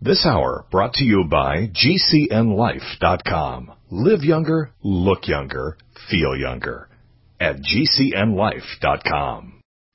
This hour brought to you by GCNLife.com. Live younger, look younger, feel younger at GCNLife.com.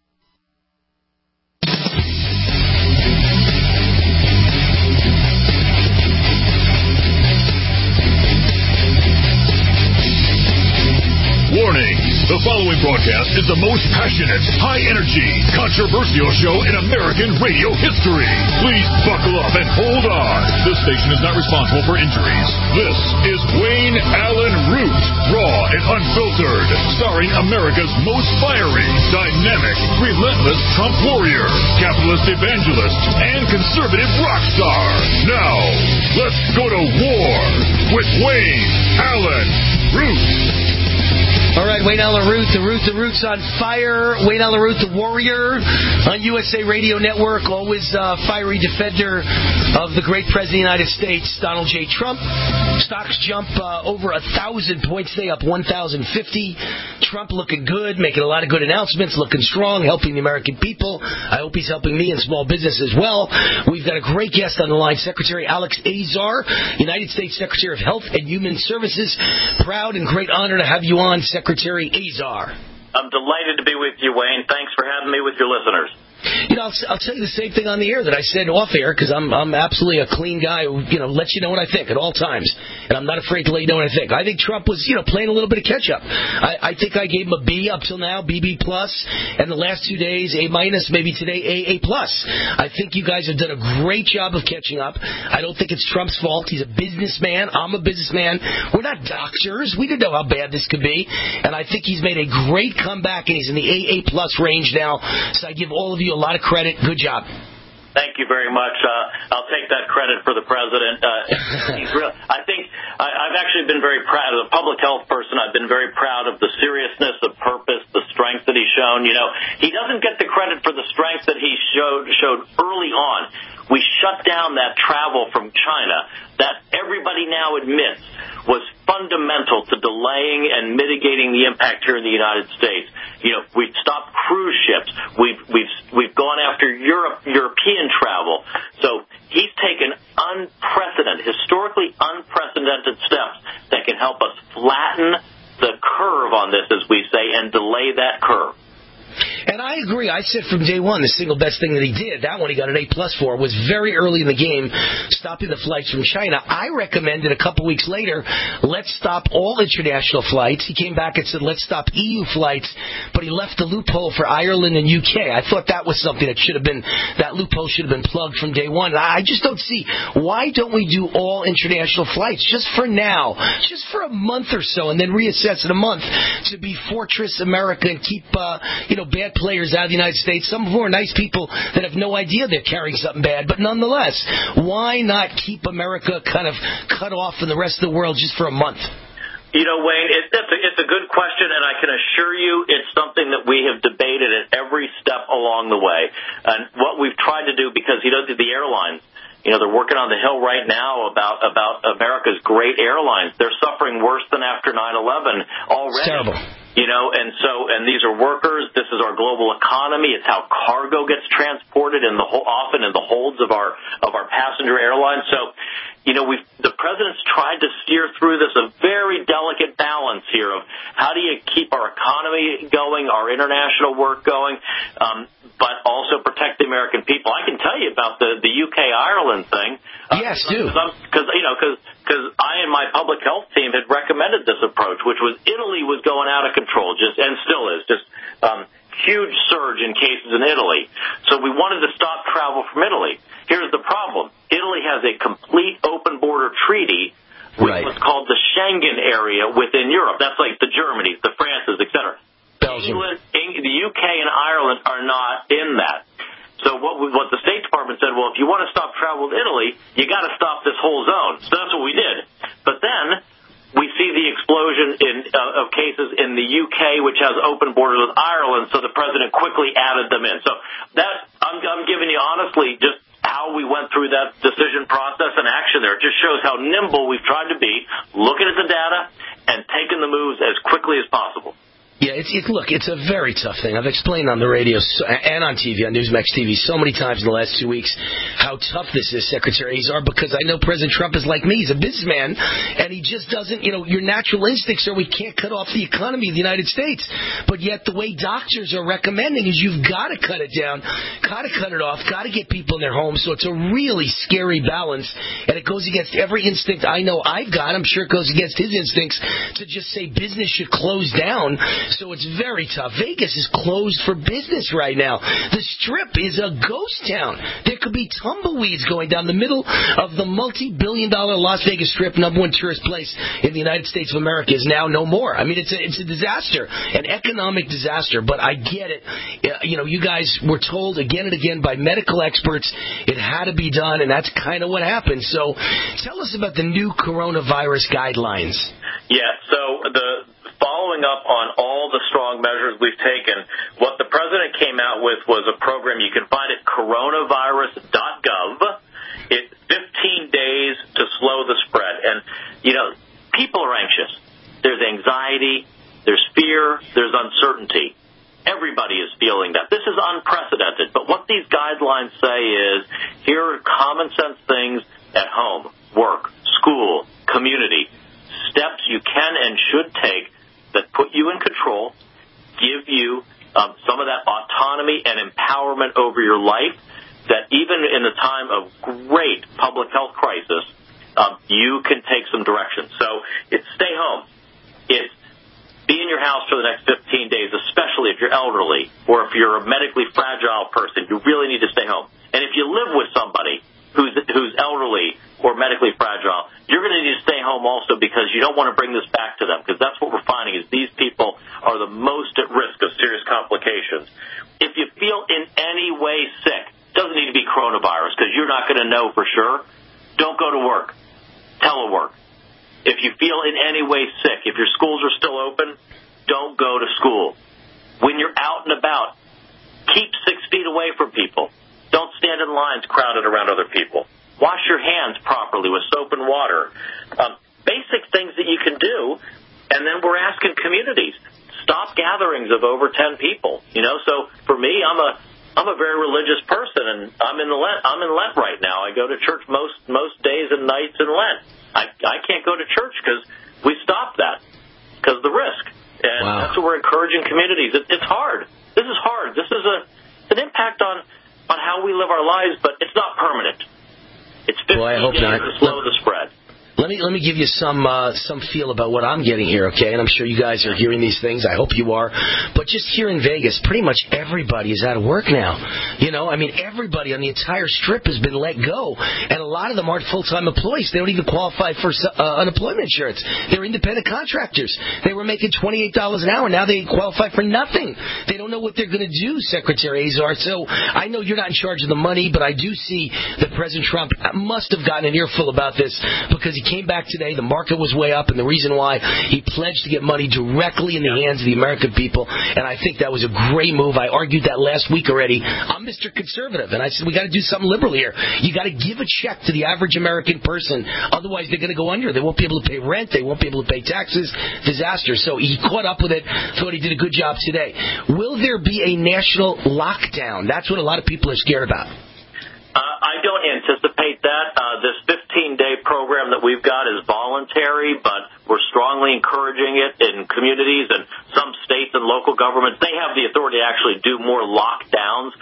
Warning, the following broadcast is the most passionate, high-energy, controversial show in American radio history. Please buckle up and hold on. This station is not responsible for injuries. This is Wayne Allen Root, raw and unfiltered, starring America's most fiery, dynamic, relentless Trump warrior, capitalist evangelist, and conservative rock star. Now, let's go to war with Wayne Allen Root. All right, Wayne Allen Root, the Root's on fire. Wayne Allen Root, the warrior on USA Radio Network, always fiery defender of the great President of the United States, Donald J. Trump. Stocks jump over 1,000 points today, up 1,050. Trump looking good, making a lot of good announcements, looking strong, helping the American people. I hope he's helping me and small business as well. We've got a great guest on the line, Secretary Alex Azar, United States Secretary of Health and Human Services. Proud and great honor to have you on, Secretary Azar. I'm delighted to be with you, Wayne. Thanks for having me with your listeners. You know, I'll tell you the same thing on the air that I said off air, because I'm absolutely a clean guy who, lets you know what I think at all times. And I'm not afraid to let you know what I think. I think Trump was, playing a little bit of catch-up. I think I gave him a B up till now, BB+, and the last 2 days, A-, maybe today, A+. I think you guys have done a great job of catching up. I don't think it's Trump's fault. He's a businessman. I'm a businessman. We're not doctors. We didn't know how bad this could be. And I think he's made a great comeback, and he's in the A+ range now. So I give all of you a lot of credit. Good job. Thank you very much. I'll take that credit for the president. I think I've actually been very proud. As a public health person, I've been very proud of the seriousness, the purpose, the strength that he's shown. He doesn't get the credit for the strength that he showed early on. We shut down that travel from China that everybody now admits was fundamental to delaying and mitigating the impact here in the United States. We've stopped cruise ships. We've gone after European travel. So he's taken historically unprecedented steps that can help us flatten the curve on this, as we say, and delay that curve. And I agree. I said from day one, the single best thing that he did, that one he got an A+ for, was very early in the game, stopping the flights from China. I recommended a couple weeks later, let's stop all international flights. He came back and said, let's stop EU flights, but he left the loophole for Ireland and UK. I thought that was something that loophole should have been plugged from day one. I just don't see, why don't we do all international flights just for now, just for a month or so, and then reassess in a month to be Fortress America and keep, bad players out of the United States. Some of them are nice people that have no idea they're carrying something bad, but nonetheless, why not keep America kind of cut off from the rest of the world just for a month? Wayne, it's a good question, and I can assure you it's something that we have debated at every step along the way. And what we've tried to do, because the airlines, they're working on the Hill right now about America's great airlines. They're suffering worse than after 9/11 already. It's terrible. And these are workers. This is our global economy. It's how cargo gets transported often in the holds of our passenger airlines. So, the president's tried to steer through this, a very delicate balance here of how do you keep our economy going, our international work going, but also protect the American people. I can tell you about the UK-Ireland thing. Yes, do. Because I and my public health team had recommended this approach, which was Italy was going out of control, and still is, huge surge in cases in Italy. So we wanted to stop travel from Italy. Here's the problem. Italy has a complete open border treaty with what's called the Schengen area within Europe. That's like the Germanys, the Frances, etc. Belgium. England, the UK and Ireland are not in that. So what the State Department said, well, if you want to stop travel to Italy, you got to stop this whole zone. So that's what we did. But then we see the explosion of cases in the UK, which has open borders with Ireland, so the president quickly added them in. So I'm giving you honestly just how we went through that decision process and action there. It just shows how nimble we've tried to be, looking at the data and taking the moves as quickly as possible. Yeah, look, it's a very tough thing. I've explained on the radio and on TV, on Newsmax TV, so many times in the last 2 weeks how tough this is, Secretary Azar, because I know President Trump is like me. He's a businessman, and he just doesn't, your natural instincts are we can't cut off the economy of the United States. But yet the way doctors are recommending is you've got to cut it down, got to cut it off, got to get people in their homes. So it's a really scary balance, and it goes against every instinct I know I've got. I'm sure it goes against his instincts to just say business should close down. So it's very tough. Vegas is closed for business right now. The Strip is a ghost town. There could be tumbleweeds going down the middle of the multi-billion-dollar Las Vegas Strip, number one tourist place in the United States of America, is now no more. I mean, it's a disaster, an economic disaster. But I get it. You guys were told again and again by medical experts it had to be done, and that's kind of what happened. So tell us about the new coronavirus guidelines. Yeah, so following up on all the strong measures we've taken, what the president came out with was a program. You can find it coronavirus.gov. It's 15 days to slow the spread. And, people are anxious. There's anxiety, there's fear, there's uncertainty. Everybody is feeling that. This is unprecedented. But what these guidelines say is, here are common sense things at home, work, school, community, steps you can and should take that put you in control, give you some of that autonomy and empowerment over your life, that even in the time of great public health crisis, you can take some direction. So it's stay home. It's be in your house for the next 15 days, especially if you're elderly or if you're a medically fragile person. You really need to stay home. And if you live with somebody who's elderly or medically fragile, you're going to need to stay home also, because you don't want to bring this back to them, because that's what we're finding is these people are the most at risk of serious complications. If you feel in any way sick, it doesn't need to be coronavirus, because you're not going to know for sure, don't go to work. Telework. If you feel in any way sick, if your schools are still open, don't go to school. When you're out and about, keep 6 feet away from people. Don't stand in lines crowded around other people. Wash your hands properly with soap and water. Basic things that you can do. And then we're asking communities, stop gatherings of over 10 people. So for me, I'm a very religious person, and I'm in Lent right now. I go to church most days and nights in Lent. I can't go to church because we stopped that because of the risk. And wow. That's what we're encouraging communities. It's hard. This is hard. This is an impact on how we live our lives, but it's not permanent. It's 15 days to slow the spread. Let me give you some feel about what I'm getting here, okay? And I'm sure you guys are hearing these things. I hope you are. But just here in Vegas, pretty much everybody is out of work now. Everybody on the entire Strip has been let go. And a lot of them aren't full-time employees. They don't even qualify for unemployment insurance. They're independent contractors. They were making $28 an hour. Now they qualify for nothing. They don't know what they're going to do, Secretary Azar. So I know you're not in charge of the money, but I do see that President Trump must have gotten an earful about this, because he came back today, the market was way up, and the reason why, he pledged to get money directly in the hands of the American people, and I think that was a great move. I argued that last week already. I'm Mr. Conservative, and I said we got to do something liberal here. You got to give a check to the average American person, otherwise they're going to go under. They won't be able to pay rent, they won't be able to pay taxes. Disaster. So he caught up with it, thought he did a good job today. Will there be a national lockdown? That's what a lot of people are scared about. I don't anticipate that. This 15-day program that we've got is voluntary, but we're strongly encouraging it in communities and some states and local governments. They have the authority to actually do more lockdowns.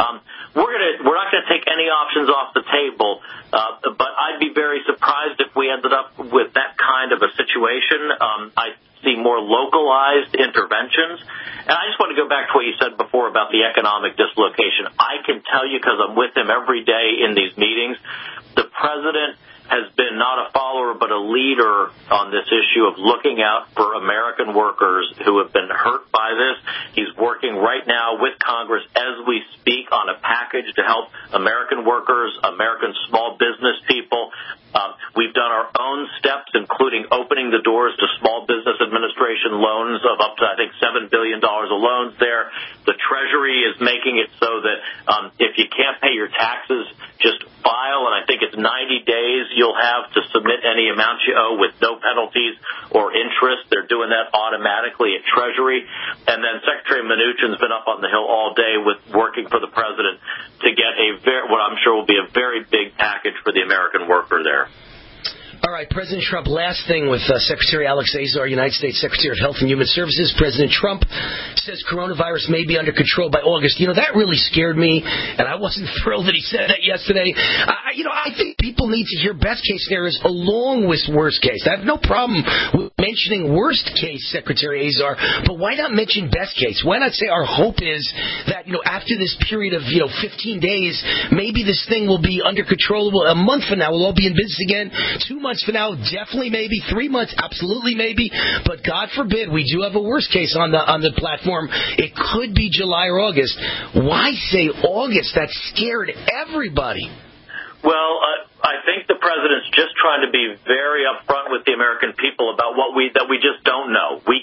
We're not going to take any options off the table, but I'd be very surprised if we ended up with that kind of a situation. I see more localized interventions. And I just want to go back to what you said before about the economic dislocation. I can tell you, because I'm with him every day in these meetings, the president has been not a follower but a leader on this issue of looking out for American workers who have been hurt by this. He's working right now with Congress as we speak on a package to help American workers, American small business people. We've done our own steps, including opening the doors to Small Business Administration loans of up to, I think, $7 billion of loans there. The Treasury is making it so that if you can't pay your taxes, just file, and I think it's 90 days you'll have to submit any amount you owe with no penalties or interest. They're doing that automatically at Treasury. And then Secretary Mnuchin's been up on the Hill all day working for the president to get what I'm sure will be a very big package for the American worker there. All right, President Trump, last thing with Secretary Alex Azar, United States Secretary of Health and Human Services. President Trump says coronavirus may be under control by August. That really scared me, and I wasn't thrilled that he said that yesterday. I think people need to hear best case scenarios along with worst case. I have no problem with mentioning worst case, Secretary Azar, but why not mention best case? Why not say our hope is that, after this period of, 15 days, maybe this thing will be under control. A month from now, we'll all be in business again. 2 months from now, definitely maybe. 3 months, absolutely maybe. But God forbid, we do have a worst case on the platform. It could be July or August. Why say August? That scared everybody. Well, I think the president's just trying to be very upfront with the American people about that we just don't know. We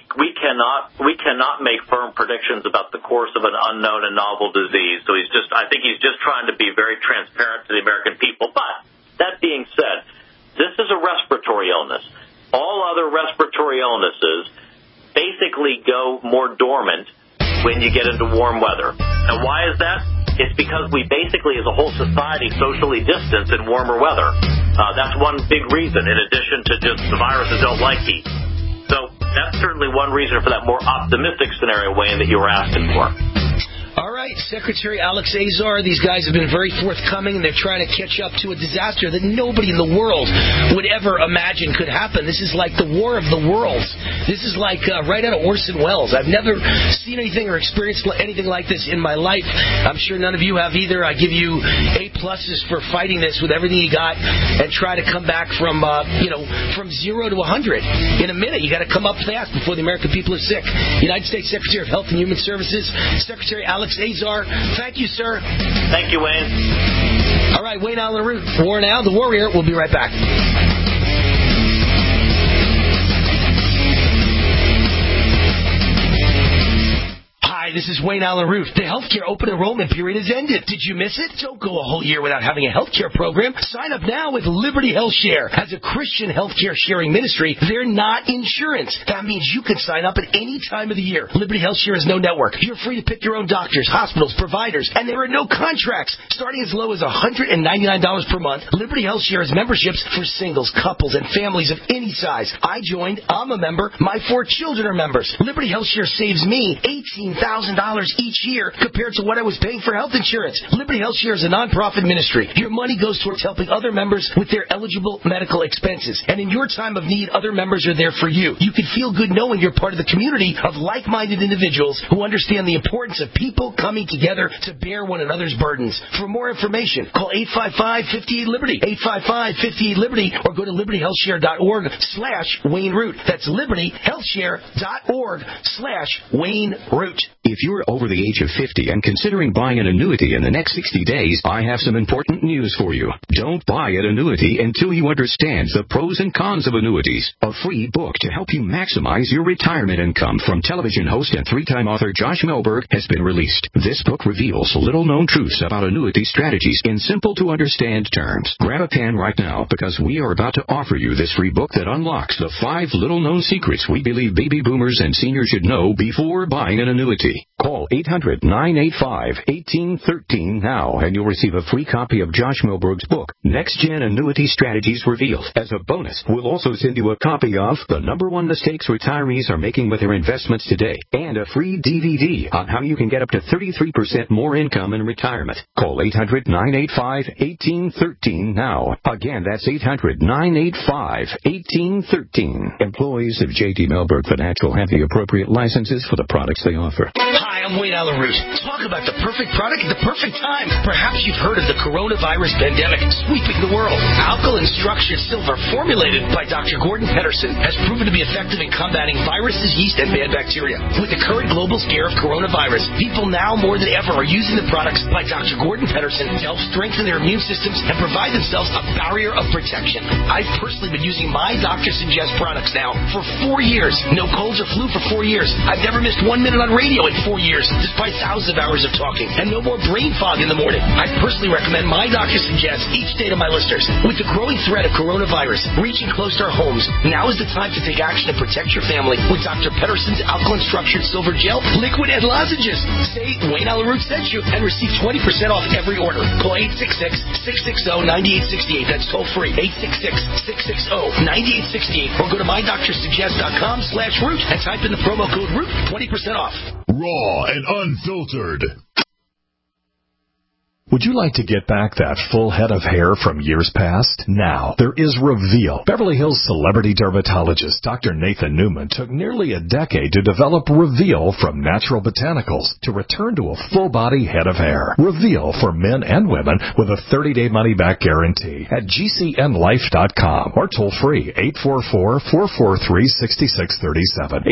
cannot make firm predictions about the course of an unknown and novel disease. So I think he's just trying to be very transparent to the American people. But that being said, this is a respiratory illness. All other respiratory illnesses basically go more dormant when you get into warm weather. And why is that? It's because we basically, as a whole society, socially distance in warmer weather. That's one big reason, in addition to just the viruses don't like heat. So that's certainly one reason for that more optimistic scenario, Wayne, that you were asking for. All right, Secretary Alex Azar, these guys have been very forthcoming, and they're trying to catch up to a disaster that nobody in the world would ever imagine could happen. This is like the War of the Worlds. This is like right out of Orson Welles. I've never seen anything or experienced anything like this in my life. I'm sure none of you have either. I give you A+ for fighting this with everything you got and try to come back from 0 to 100 in a minute. You got to come up fast before the American people are sick. United States Secretary of Health and Human Services, Secretary Alex Azar, thank you, sir. Thank you, Wayne. All right, Wayne Allen Root, War Now, the Warrior. We'll be right back. Hi, this is Wayne Allen Root. The healthcare open enrollment period has ended. Did you miss it? Don't go a whole year without having a healthcare program. Sign up now with Liberty Health Share. As a Christian healthcare sharing ministry, they're not insurance. That means you can sign up at any time of the year. Liberty Health Share has no network. You're free to pick your own doctors, hospitals, providers, and there are no contracts. Starting as low as $199 per month, Liberty Health Share has memberships for singles, couples, and families of any size. I joined. I'm a member. My 4 children are members. Liberty Health Share saves me $18,000 each year compared to what I was paying for health insurance. Liberty Health Share is a non-profit ministry. Your money goes towards helping other members with their eligible medical expenses. And in your time of need, other members are there for you. You can feel good knowing you're part of the community of like-minded individuals who understand the importance of people coming together to bear one another's burdens. For more information, call 855-58-LIBERTY, 855-58-LIBERTY, or go to libertyhealthshare.org/Wayne Root. That's libertyhealthshare.org/Wayne Root. If you're over the age of 50 and considering buying an annuity in the next 60 days, I have some important news for you. Don't buy an annuity until you understand the pros and cons of annuities. A free book to help you maximize your retirement income from television host and 3-time author Josh Melberg has been released. This book reveals little-known truths about annuity strategies in simple-to-understand terms. Grab a pen right now because we are about to offer you this free book that unlocks the 5 little-known secrets we believe baby boomers and seniors should know before buying an annuity. Call 800-985-1813 now, and you'll receive a free copy of Josh Melberg's book, Next Gen Annuity Strategies Revealed. As a bonus, we'll also send you a copy of The #1 Mistakes Retirees Are Making with Their Investments Today, and a free DVD on how you can get up to 33% more income in retirement. Call 800-985-1813 now. Again, that's 800-985-1813. Employees of J.D. Melberg Financial have the appropriate licenses for the products they offer. Hi, I'm Wayne Allen Root. Talk about the perfect product at the perfect time. Perhaps you've heard of the coronavirus pandemic sweeping the world. Alkaline Structured Silver, formulated by Dr. Gordon Pedersen, has proven to be effective in combating viruses, yeast, and bad bacteria. With the current global scare of coronavirus, people now more than ever are using the products by Dr. Gordon Pedersen to help strengthen their immune systems and provide themselves a barrier of protection. I've personally been using my Dr. Suggest products now for 4 years. No colds or flu for 4 years. I've never missed 1 minute on radio in 4 years, despite thousands of hours of talking, and no more brain fog in the morning. I personally recommend My Doctor Suggests each day to my listeners. With the growing threat of coronavirus reaching close to our homes, now is the time to take action to protect your family with Dr. Pedersen's Alkaline Structured Silver Gel, Liquid, and Lozenges. Say Wayne Allen Root sent you and receive 20% off every order. Call 866-660-9868. That's toll free. 866-660-9868. Or go to MyDoctorSuggest.com/root and type in the promo code ROOT, 20% off. Raw and unfiltered. Would you like to get back that full head of hair from years past? Now, there is Reveal. Beverly Hills celebrity dermatologist Dr. Nathan Newman took nearly a decade to develop Reveal from natural botanicals to return to a full-body head of hair. Reveal for men and women with a 30-day money-back guarantee at GCNlife.com or toll-free 844-443-6637.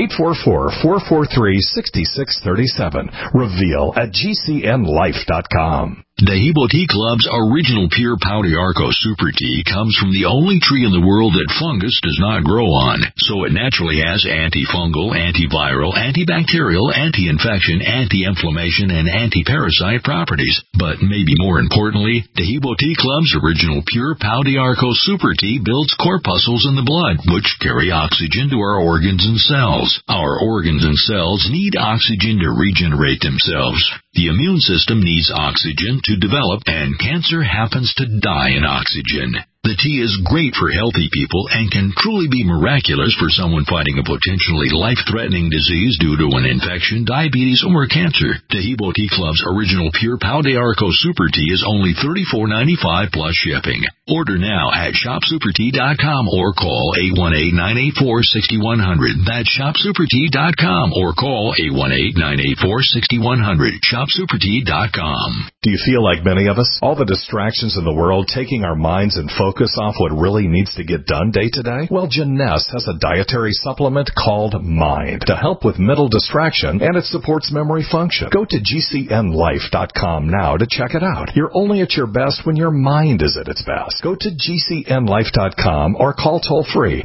844-443-6637. Reveal at GCNlife.com. Dehibo Tea Club's original pure Pau d'Arco Super Tea comes from the only tree in the world that fungus does not grow on, so it naturally has antifungal, antiviral, antibacterial, anti-infection, anti-inflammation, and anti-parasite properties. But maybe more importantly, Dehibo Tea Club's original pure Pau d'Arco Super Tea builds corpuscles in the blood, which carry oxygen to our organs and cells. Our organs and cells need oxygen to regenerate themselves. The immune system needs oxygen to develop, and cancer happens to die in oxygen. The tea is great for healthy people and can truly be miraculous for someone fighting a potentially life-threatening disease due to an infection, diabetes, or cancer. Dehibo Tea Club's original pure Pau d'Arco Super Tea is only $34.95 plus shipping. Order now at shopsupertea.com or call 818-984-6100. That's shopsupertea.com or call 818-984-6100. Shopsupertea.com. Do you feel like many of us? All the distractions in the world taking our minds and focus off what really needs to get done day to day? Well, Jeunesse has a dietary supplement called Mind to help with mental distraction, and it supports memory function. Go to GCNlife.com now to check it out. You're only at your best when your mind is at its best. Go to GCNlife.com or call toll-free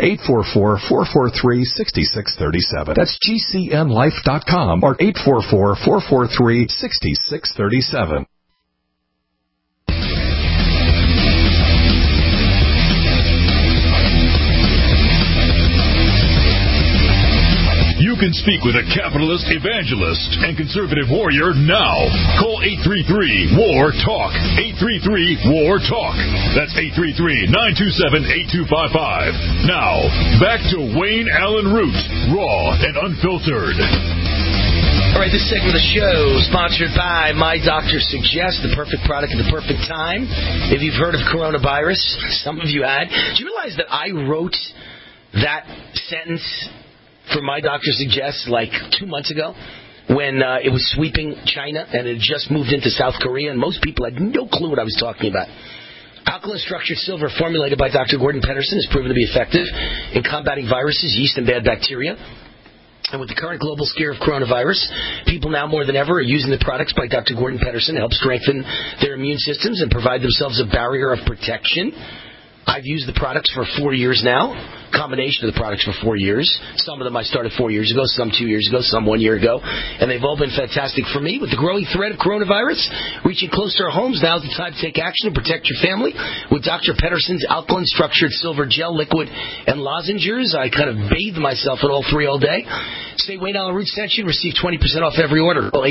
844-443-6637. That's GCNlife.com or 844-443-6637. You can speak with a capitalist, evangelist, and conservative warrior now. Call 833-WAR-TALK. 833-WAR-TALK. That's 833-927-8255. Now, back to Wayne Allen Root, raw and unfiltered. All right, this segment of the show is sponsored by My Doctor Suggests, the perfect product at the perfect time. If you've heard of coronavirus, some of you had. Do you realize that I wrote that sentence for My Doctor Suggests like 2 months ago when it was sweeping China and it had just moved into South Korea, and most people had no clue what I was talking about. Alkaline Structured Silver, formulated by Dr. Gordon Pedersen, has proven to be effective in combating viruses, yeast, and bad bacteria. And with the current global scare of coronavirus, people now more than ever are using the products by Dr. Gordon Pedersen to help strengthen their immune systems and provide themselves a barrier of protection. I've used the products for 4 years now, combination of the products for 4 years. Some of them I started 4 years ago, some 2 years ago, some 1 year ago. And they've all been fantastic for me. With the growing threat of coronavirus reaching close to our homes, now's the time to take action and protect your family. With Dr. Pedersen's Alkaline Structured Silver Gel, Liquid, and Lozenges, I kind of bathed myself in all three all day. Say Wayne Allen Root sent you, receive 20% off every order. Call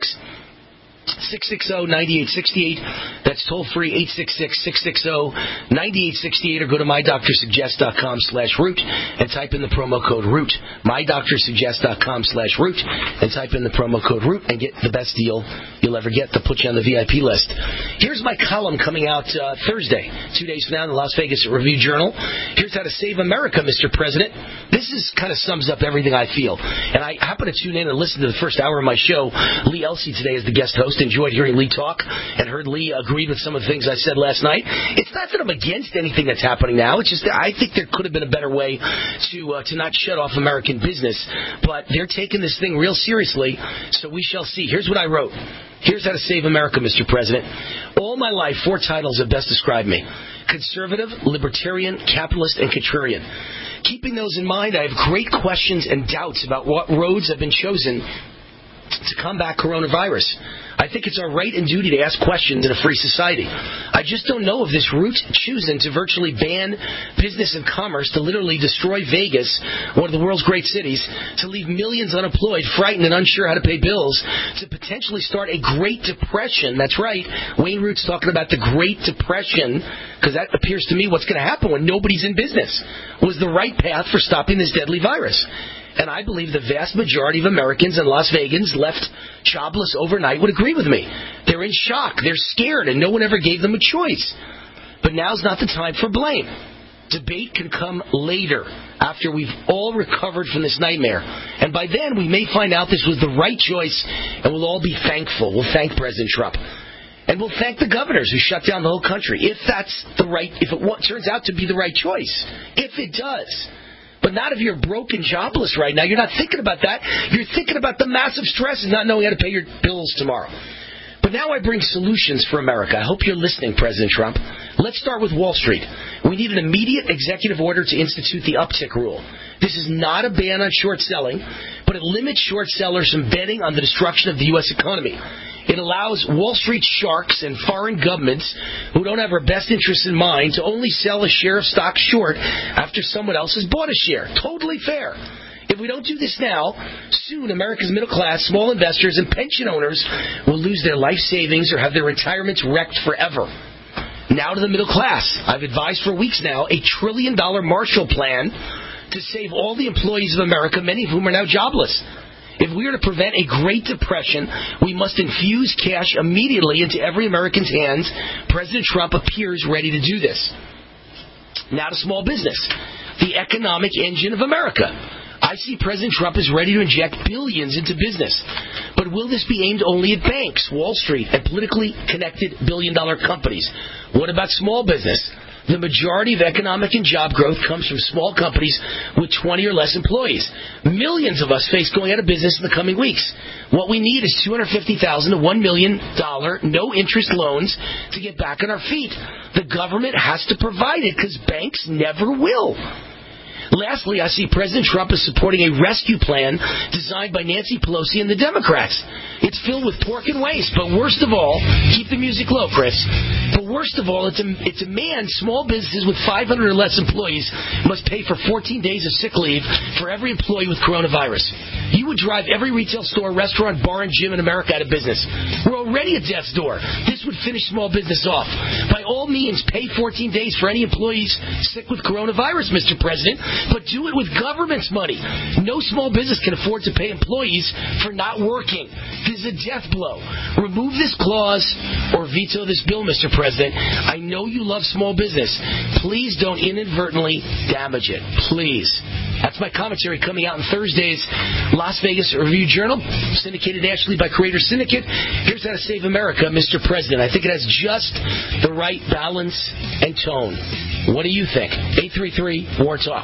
866-660-9868. That's toll-free, 866-660-9868, or go to MyDoctorSuggest.com/root and type in the promo code ROOT. MyDoctorSuggest.com/root and type in the promo code ROOT and get the best deal you'll ever get to put you on the VIP list. Here's my column coming out Thursday, 2 days from now, in the Las Vegas Review-Journal. Here's how to save America, Mr. President. This is kind of sums up everything I feel. And I happen to tune in and listen to the first hour of my show. Lee Elsey today is the guest host. Enjoyed hearing Lee talk and heard Lee agreed with some of the things I said last night. It's not that I'm against anything that's happening now. It's just that I think there could have been a better way to not shut off American business. But they're taking this thing real seriously, so we shall see. Here's what I wrote. Here's how to save America, Mr. President. All my life, 4 titles have best described me: conservative, libertarian, capitalist, and contrarian. Keeping those in mind, I have great questions and doubts about what roads have been chosen to combat coronavirus. I think it's our right and duty to ask questions in a free society. I just don't know if this route choosing to virtually ban business and commerce, to literally destroy Vegas, one of the world's great cities, to leave millions unemployed, frightened, and unsure how to pay bills, to potentially start a Great Depression. That's right. Wayne Root's talking about the Great Depression, because that appears to me what's going to happen when nobody's in business, was the right path for stopping this deadly virus. And I believe the vast majority of Americans and Las Vegans left jobless overnight would agree with me. They're in shock. They're scared, and no one ever gave them a choice. But now's not the time for blame. Debate can come later, after we've all recovered from this nightmare. And by then, we may find out this was the right choice, and we'll all be thankful. We'll thank President Trump. And we'll thank the governors who shut down the whole country, if it turns out to be the right choice. If it does. But not if you're broke and jobless right now. You're not thinking about that. You're thinking about the massive stress and not knowing how to pay your bills tomorrow. But now I bring solutions for America. I hope you're listening, President Trump. Let's start with Wall Street. We need an immediate executive order to institute the uptick rule. This is not a ban on short selling, but it limits short sellers from betting on the destruction of the U.S. economy. It allows Wall Street sharks and foreign governments who don't have our best interests in mind to only sell a share of stock short after someone else has bought a share. Totally fair. If we don't do this now, soon America's middle class, small investors, and pension owners will lose their life savings or have their retirements wrecked forever. Now to the middle class. I've advised for weeks now a $1 trillion Marshall Plan to save all the employees of America, many of whom are now jobless. If we are to prevent a Great Depression, we must infuse cash immediately into every American's hands. President Trump appears ready to do this. Now to small business, the economic engine of America. I see President Trump is ready to inject billions into business. But will this be aimed only at banks, Wall Street, and politically connected billion-dollar companies? What about small business? The majority of economic and job growth comes from small companies with 20 or less employees. Millions of us face going out of business in the coming weeks. What we need is $250,000 to $1 million no-interest loans to get back on our feet. The government has to provide it because banks never will. Lastly, I see President Trump is supporting a rescue plan designed by Nancy Pelosi and the Democrats. It's filled with pork and waste, but worst of all, keep the music low, Chris. But worst of all, it demands small businesses with 500 or less employees must pay for 14 days of sick leave for every employee with coronavirus. You would drive every retail store, restaurant, bar, and gym in America out of business. We're already at death's door. This would finish small business off. By all means, pay 14 days for any employees sick with coronavirus, Mr. President. But do it with government's money. No small business can afford to pay employees for not working. This is a death blow. Remove this clause or veto this bill, Mr. President. I know you love small business. Please don't inadvertently damage it. Please. That's my commentary coming out in Thursday's Las Vegas Review-Journal, syndicated nationally by Creator Syndicate. Here's how to save America, Mr. President. I think it has just the right balance and tone. What do you think? 833-WAR-TALK.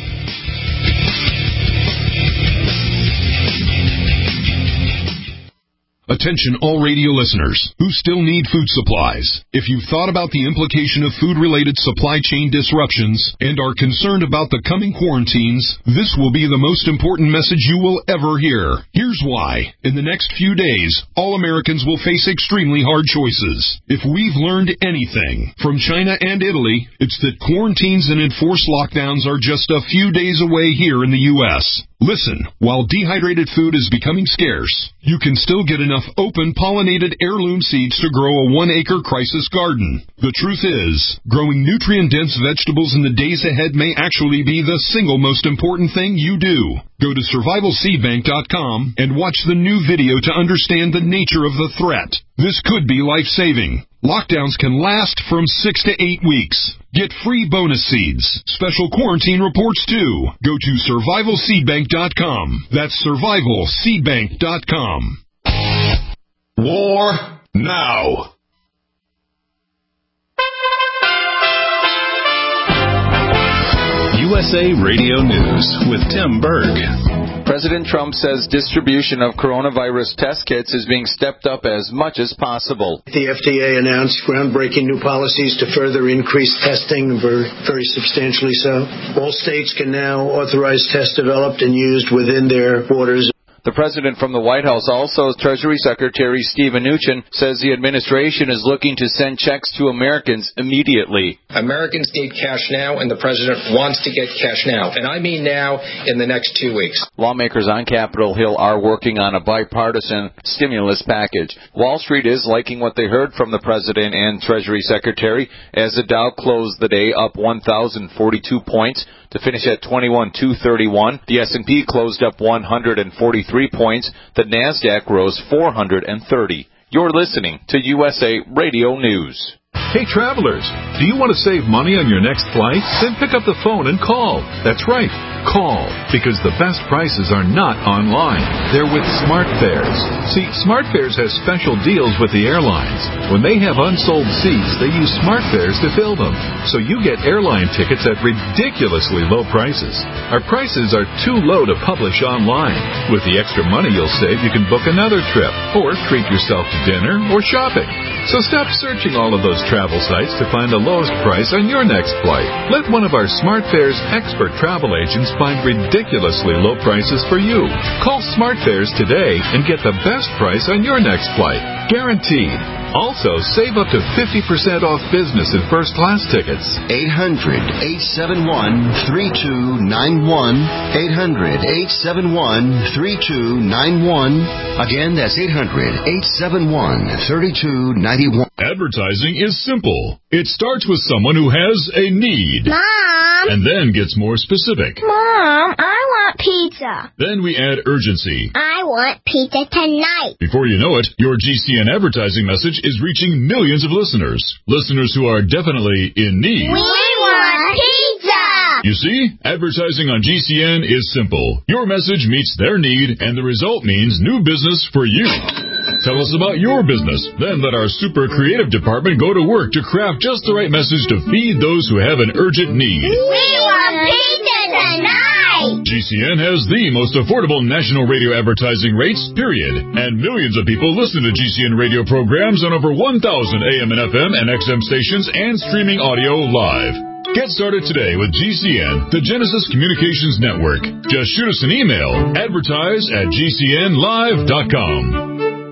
Attention all radio listeners who still need food supplies. If you've thought about the implication of food-related supply chain disruptions and are concerned about the coming quarantines, this will be the most important message you will ever hear. Here's why. In the next few days, all Americans will face extremely hard choices. If we've learned anything from China and Italy, it's that quarantines and enforced lockdowns are just a few days away here in the U.S. Listen, while dehydrated food is becoming scarce, you can still get enough open pollinated heirloom seeds to grow a 1-acre crisis garden. The truth is, growing nutrient-dense vegetables in the days ahead may actually be the single most important thing you do. Go to survivalseedbank.com and watch the new video to understand the nature of the threat. This could be life-saving. Lockdowns can last from 6 to 8 weeks. Get free bonus seeds, special quarantine reports too. Go to survivalseedbank.com. That's survivalseedbank.com. War now. USA Radio News with Tim Berg. President Trump says distribution of coronavirus test kits is being stepped up as much as possible. The FDA announced groundbreaking new policies to further increase testing, very substantially so. All states can now authorize tests developed and used within their borders. The president from the White House, also Treasury Secretary Steven Mnuchin, says the administration is looking to send checks to Americans immediately. Americans need cash now, and the president wants to get cash now. And I mean now, in the next 2 weeks. Lawmakers on Capitol Hill are working on a bipartisan stimulus package. Wall Street is liking what they heard from the president and Treasury Secretary as the Dow closed the day up 1,042 points to finish at 21,231. The S&P closed up 143 points. The NASDAQ rose 430. You're listening to USA Radio News. Hey, travelers, do you want to save money on your next flight? Then pick up the phone and call. That's right, call, because the best prices are not online. They're with SmartFares. See, SmartFares has special deals with the airlines. When they have unsold seats, they use SmartFares to fill them. So you get airline tickets at ridiculously low prices. Our prices are too low to publish online. With the extra money you'll save, you can book another trip, or treat yourself to dinner or shopping. So stop searching all of those travel sites to find the lowest price on your next flight. Let one of our SmartFares expert travel agents find ridiculously low prices for you. Call SmartFares today and get the best price on your next flight. Guaranteed. Also, save up to 50% off business and first-class tickets. 800-871-3291. 800-871-3291. Again, that's 800-871-3291. Advertising is simple. It starts with someone who has a need. Mom! And then gets more specific. Mom, I want pizza. Then we add urgency. I want pizza tonight. Before you know it, your GCN advertising message is reaching millions of listeners. Listeners who are definitely in need. We want pizza! You see, advertising on GCN is simple. Your message meets their need, and the result means new business for you. Tell us about your business. Then let our super creative department go to work to craft just the right message to feed those who have an urgent need. We want pizza tonight! GCN has the most affordable national radio advertising rates, period. And millions of people listen to GCN radio programs on over 1,000 AM and FM and XM stations and streaming audio live. Get started today with GCN, the Genesis Communications Network. Just shoot us an email, advertise@gcnlive.com.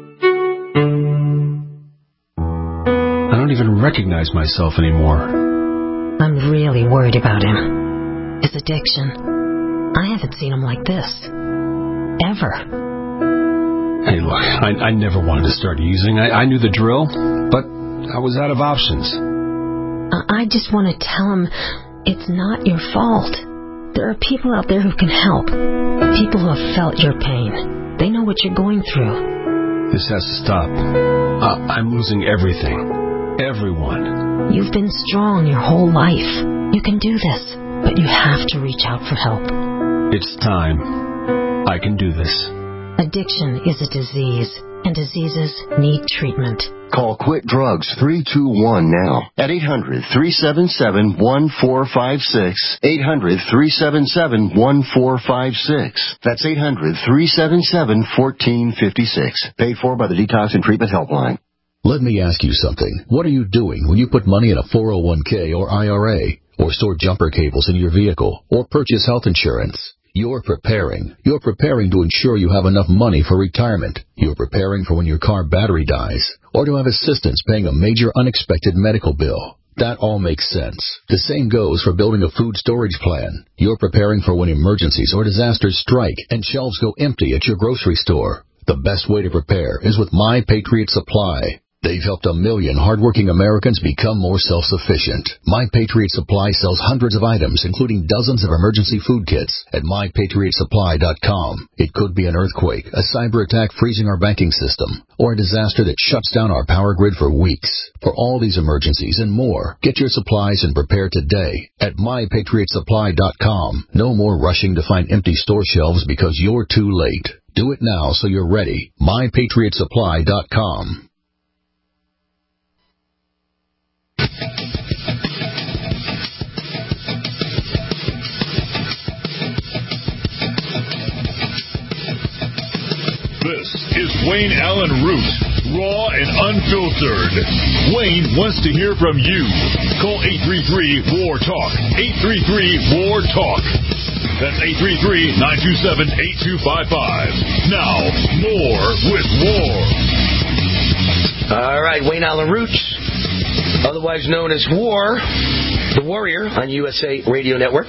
I don't even recognize myself anymore. I'm really worried about him. His addiction. I haven't seen him like this. Ever. Hey, look, I never wanted to start using. I knew the drill, but I was out of options. I just want to tell him it's not your fault. There are people out there who can help. People who have felt your pain. They know what you're going through. This has to stop. I'm losing everything. Everyone. You've been strong your whole life. You can do this, but you have to reach out for help. It's time. I can do this. Addiction is a disease, and diseases need treatment. Call Quit Drugs 321 now at 800-377-1456. 800-377-1456. That's 800-377-1456. Paid for by the Detox and Treatment Helpline. Let me ask you something. What are you doing when you put money in a 401k or IRA, or store jumper cables in your vehicle, or purchase health insurance? You're preparing. You're preparing to ensure you have enough money for retirement. You're preparing for when your car battery dies, or to have assistance paying a major unexpected medical bill. That all makes sense. The same goes for building a food storage plan. You're preparing for when emergencies or disasters strike and shelves go empty at your grocery store. The best way to prepare is with My Patriot Supply. They've helped 1 million hardworking Americans become more self-sufficient. My Patriot Supply sells hundreds of items, including dozens of emergency food kits at MyPatriotSupply.com. It could be an earthquake, a cyber attack freezing our banking system, or a disaster that shuts down our power grid for weeks. For all these emergencies and more, get your supplies and prepare today at MyPatriotSupply.com. No more rushing to find empty store shelves because you're too late. Do it now so you're ready. MyPatriotSupply.com. This is Wayne Allen Root, raw and unfiltered. Wayne wants to hear from you. Call 833-WAR-TALK. 833-WAR-TALK. That's 833-927-8255. Now, more with War. All right, Wayne Allen Root, otherwise known as War, the Warrior on USA Radio Network.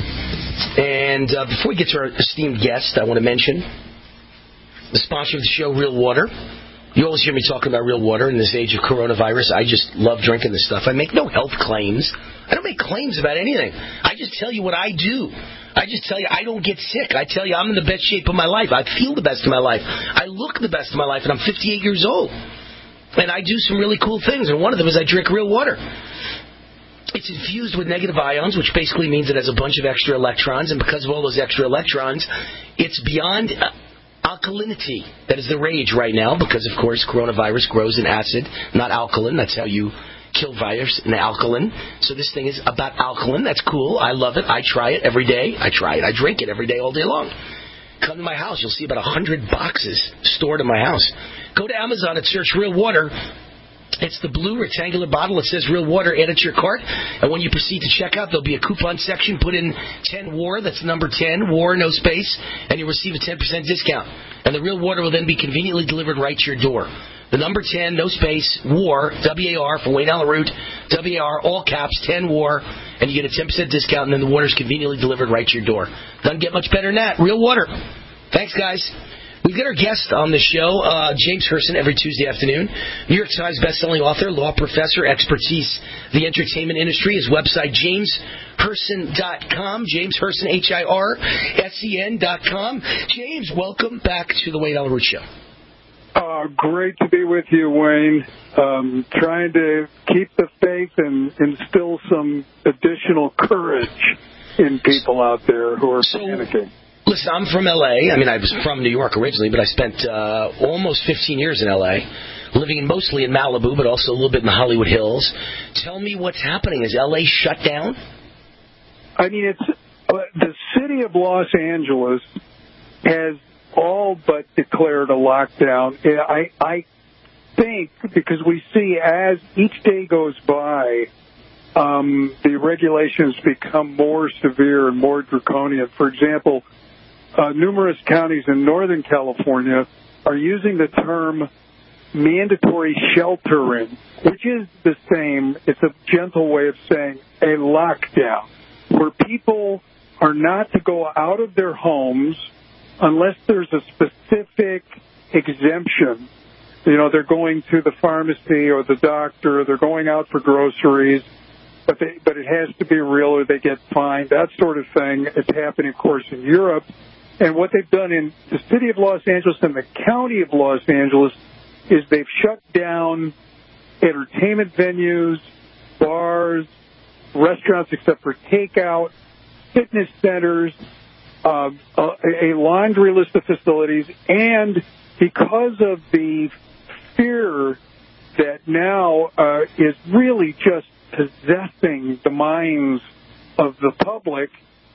And before we get to our esteemed guest, I want to mention the sponsor of the show, Real Water. You always hear me talking about real water in this age of coronavirus. I just love drinking this stuff. I make no health claims. I don't make claims about anything. I just tell you what I do. I just tell you I don't get sick. I tell you I'm in the best shape of my life. I feel the best of my life. I look the best of my life, and I'm 58 years old. And I do some really cool things, and one of them is I drink real water. It's infused with negative ions, which basically means it has a bunch of extra electrons, and because of all those extra electrons, it's beyond alkalinity. That is the rage right now because, of course, coronavirus grows in acid, not alkaline. That's how you kill virus in alkaline. So this thing is about alkaline. That's cool. I love it. I try it every day. I drink it every day all day long. Come to my house. You'll see about 100 boxes stored in my house. Go to Amazon and search Real Water. It's the blue rectangular bottle. It says Real Water. Add it to your cart. And when you proceed to checkout, there'll be a coupon section. Put in 10 WAR. That's number 10. WAR, no space. And you'll receive a 10% discount. And the Real Water will then be conveniently delivered right to your door. The number 10, no space, WAR, W-A-R, for Wayne Allen Root, W-A-R, all caps, 10 WAR. And you get a 10% discount, and then the water's conveniently delivered right to your door. Doesn't get much better than that. Real Water. Thanks, guys. We've got our guest on the show, James Herson, every Tuesday afternoon. New York Times bestselling author, law professor, expertise, the entertainment industry. His website, JamesHerson.com. James Herson, HIRSEN.com. James, welcome back to the Wayne Allen Root Show. Great to be with you, Wayne. Trying to keep the faith and instill some additional courage in people out there who are panicking. Listen, I'm from L.A. I mean, I was from New York originally, but I spent almost 15 years in L.A., living mostly in Malibu, but also a little bit in the Hollywood Hills. Tell me what's happening. Is L.A. shut down? I mean, it's the city of Los Angeles has all but declared a lockdown. I think because we see as each day goes by, the regulations become more severe and more draconian. For example, numerous counties in Northern California are using the term mandatory sheltering, which is the same. It's a gentle way of saying a lockdown, where people are not to go out of their homes unless there's a specific exemption. You know, they're going to the pharmacy or the doctor, or they're going out for groceries, but it has to be real or they get fined, that sort of thing. It's happening, of course, in Europe. And what they've done in the city of Los Angeles and the county of Los Angeles is they've shut down entertainment venues, bars, restaurants except for takeout, fitness centers, a laundry list of facilities, and because of the fear that now is really just possessing the minds of the public,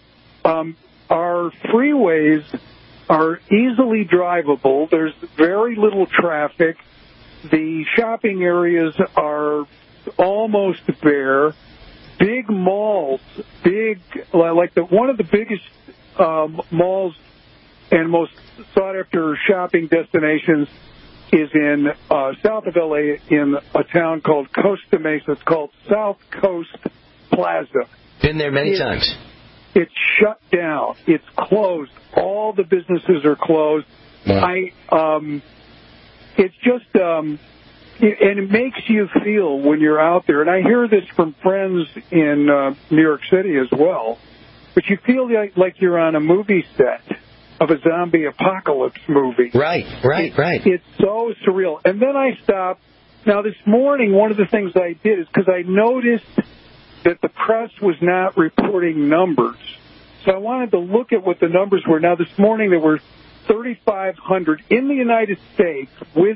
our freeways are easily drivable. There's very little traffic. The shopping areas are almost bare. Big malls, one of the biggest malls and most sought-after shopping destinations is in south of L.A. in a town called Costa Mesa. It's called South Coast Plaza. Been there many times. It's shut down. It's closed. All the businesses are closed. Wow. It's just, and it makes you feel when you're out there, and I hear this from friends in New York City as well, but you feel like you're on a movie set of a zombie apocalypse movie. Right. It's so surreal. And then I stopped. Now, this morning, one of the things I did is because I noticed that the press was not reporting numbers. So I wanted to look at what the numbers were. Now, this morning there were 3,500 in the United States with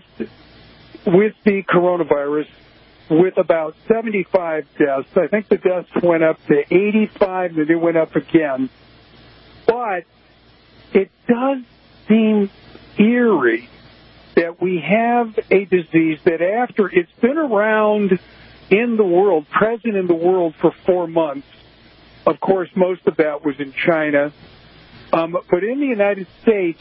the coronavirus, with about 75 deaths. I think the deaths went up to 85, and it went up again. But it does seem eerie that we have a disease that after it's been around in the world, present in the world for 4 months. Of course, most of that was in China. But in the United States,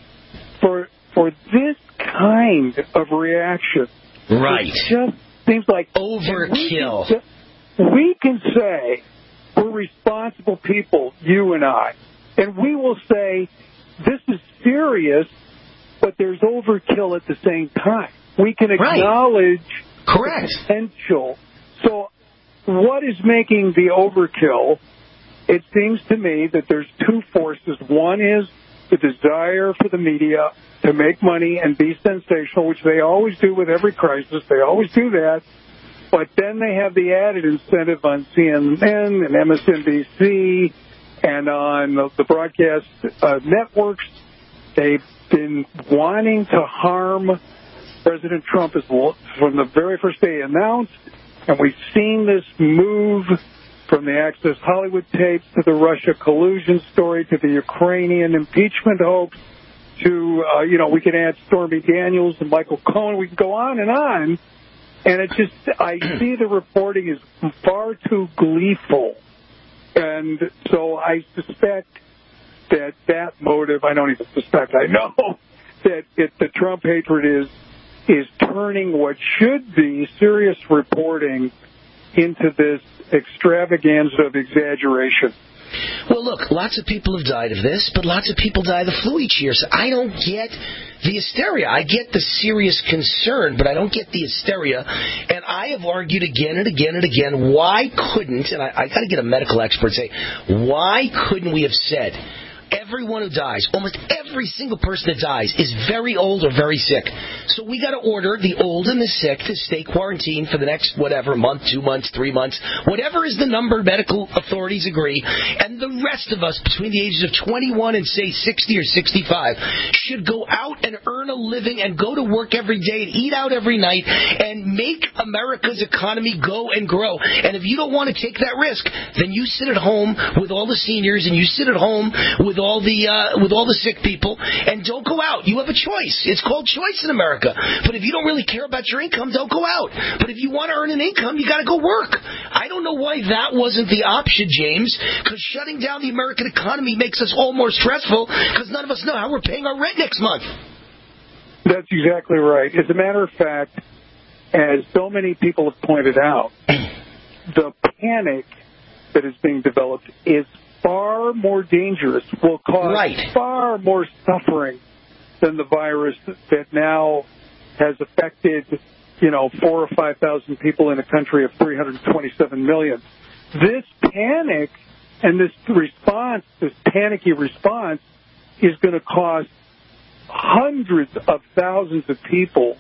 for this kind of reaction, right, it just seems like overkill. We can say we're responsible people, you and I, and we will say this is serious, but there's overkill at the same time. We can acknowledge the potential. So what is making the overkill? It seems to me that there's two forces. One is the desire for the media to make money and be sensational, which they always do with every crisis. They always do that. But then they have the added incentive on CNN and MSNBC and on the broadcast networks. They've been wanting to harm President Trump from the very first day he announced, and we've seen this move from the Access Hollywood tapes to the Russia collusion story to the Ukrainian impeachment hopes to, we can add Stormy Daniels and Michael Cohen. We can go on. And it just, I see the reporting is far too gleeful. And so I suspect that motive, I don't even suspect, I know that the Trump hatred is turning what should be serious reporting into this extravaganza of exaggeration. Well, look, lots of people have died of this, but lots of people die of the flu each year. So I don't get the hysteria. I get the serious concern, but I don't get the hysteria. And I have argued again and again and again, why couldn't, and I got to get a medical expert to say, why couldn't we have said, everyone who dies, almost every single person that dies, is very old or very sick. So we got to order the old and the sick to stay quarantined for the next, month, 2 months, 3 months, whatever is the number medical authorities agree. And the rest of us, between the ages of 21 and, say, 60 or 65, should go out and earn a living and go to work every day and eat out every night and make America's economy go and grow. And if you don't want to take that risk, then you sit at home with all the seniors and you sit at home with all the sick people, and don't go out. You have a choice. It's called choice in America. But if you don't really care about your income, don't go out. But if you want to earn an income, you got to go work. I don't know why that wasn't the option, James, because shutting down the American economy makes us all more stressful because none of us know how we're paying our rent next month. That's exactly right. As a matter of fact, as so many people have pointed out, the panic that is being developed is far more dangerous, will cause far more suffering than the virus that now has affected, 4,000 or 5,000 people in a country of 327 million. This panic and this response, this panicky response, is going to cost hundreds of thousands of people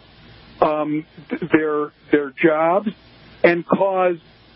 their jobs and cause,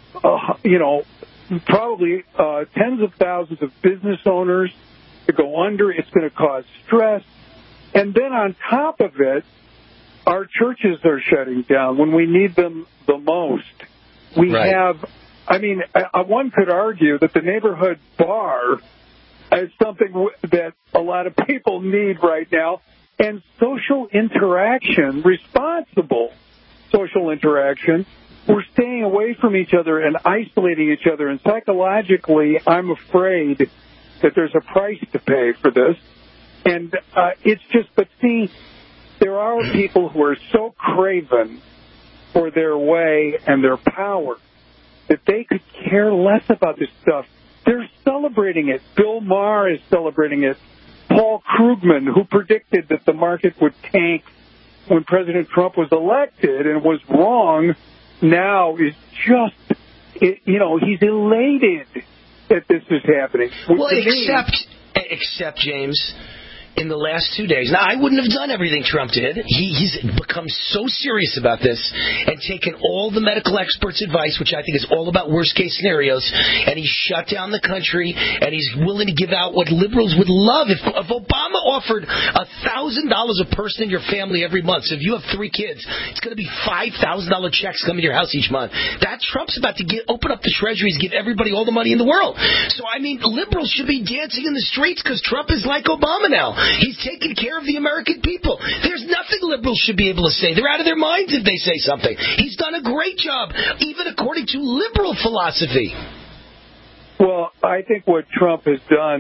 probably tens of thousands of business owners to go under. It's going to cause stress. And then on top of it, our churches are shutting down when we need them the most. We have, one could argue that the neighborhood bar is something that a lot of people need right now. And social interaction, responsible social interaction, we're staying away from each other and isolating each other. And psychologically, I'm afraid that there's a price to pay for this. And but see, there are people who are so craven for their way and their power that they could care less about this stuff. They're celebrating it. Bill Maher is celebrating it. Paul Krugman, who predicted that the market would tank when President Trump was elected and was wrong, now is just, he's elated that this is happening. Well, except, James, in the last 2 days. Now, I wouldn't have done everything Trump did. He's become so serious about this and taken all the medical experts' advice, which I think is all about worst-case scenarios, and he's shut down the country, and he's willing to give out what liberals would love. If Obama offered $1,000 a person in your family every month, so if you have 3 kids, it's going to be $5,000 checks coming to your house each month. That Trump's about to open up the treasuries, give everybody all the money in the world. So, liberals should be dancing in the streets because Trump is like Obama now. He's taking care of the American people. There's nothing liberals should be able to say. They're out of their minds if they say something. He's done a great job, even according to liberal philosophy. Well, I think what Trump has done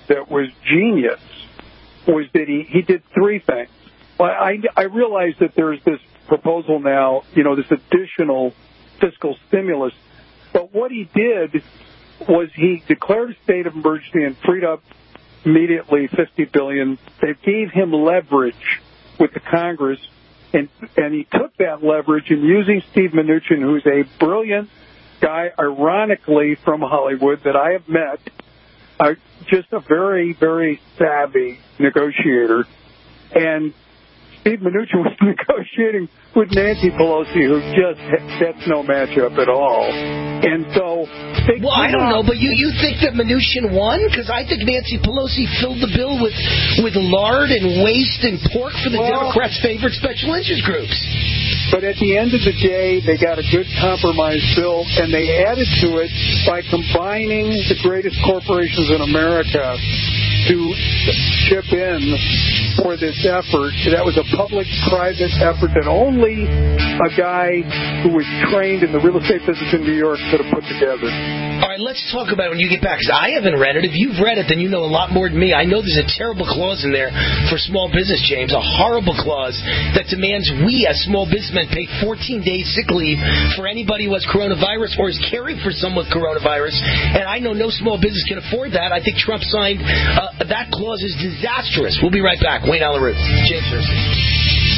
that was genius was that he did three things. Well, I realize that there's this proposal now, this additional fiscal stimulus. But what he did was he declared a state of emergency and freed up immediately $50 billion. They gave him leverage with the Congress, and he took that leverage and using Steve Mnuchin, who's a brilliant guy, ironically from Hollywood that I have met, just a very, very savvy negotiator. And Steve Mnuchin was negotiating with Nancy Pelosi, who that's no matchup at all. And so, I don't know, but you think that Mnuchin won? Because I think Nancy Pelosi filled the bill with lard and waste and pork for the Democrats' favorite special interest groups. But at the end of the day, they got a good compromise bill, and they added to it by combining the greatest corporations in America to chip in for this effort. That was a public-private effort that only a guy who was trained in the real estate business in New York could have put together. All right, let's talk about it when you get back, because I haven't read it. If you've read it, then you know a lot more than me. I know there's a terrible clause in there for small business, James, a horrible clause that demands we as small businessmen pay 14 days sick leave for anybody who has coronavirus or is caring for someone with coronavirus, and I know no small business can afford that. I think Trump signed that clause is disastrous. We'll be right back. Wayne Allyn Root, James Thursday.